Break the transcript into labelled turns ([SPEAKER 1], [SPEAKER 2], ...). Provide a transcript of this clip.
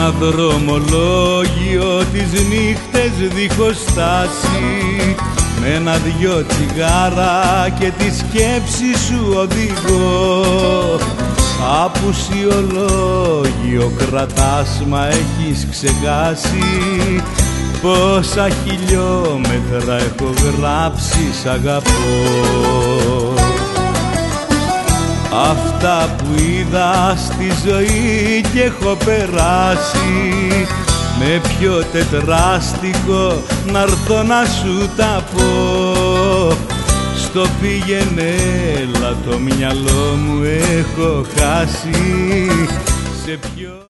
[SPEAKER 1] ένα δρομολόγιο τις νύχτες δίχως στάση, με ένα-δυο τσιγάρα και τη σκέψη σου οδηγώ. Απουσιολόγιο κρατάς, μα έχεις ξεχάσει πόσα χιλιόμετρα έχω γράψει σ' αγαπώ. Αυτά που είδα στη ζωή κι έχω περάσει, με ποιο τετράστικο να'ρθω να σου τα πω. Στο πήγαινε έλα το μυαλό μου έχω χάσει, σε ποιο